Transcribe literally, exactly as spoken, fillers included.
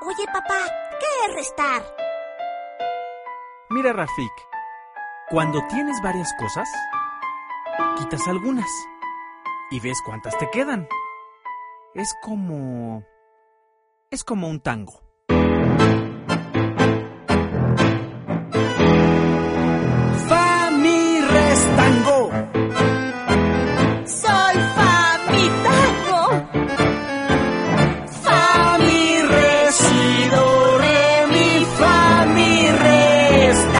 Oye, papá, ¿qué es restar? Mira, Rafik, cuando tienes varias cosas, quitas algunas y ves cuántas te quedan. Es como... es como un tango.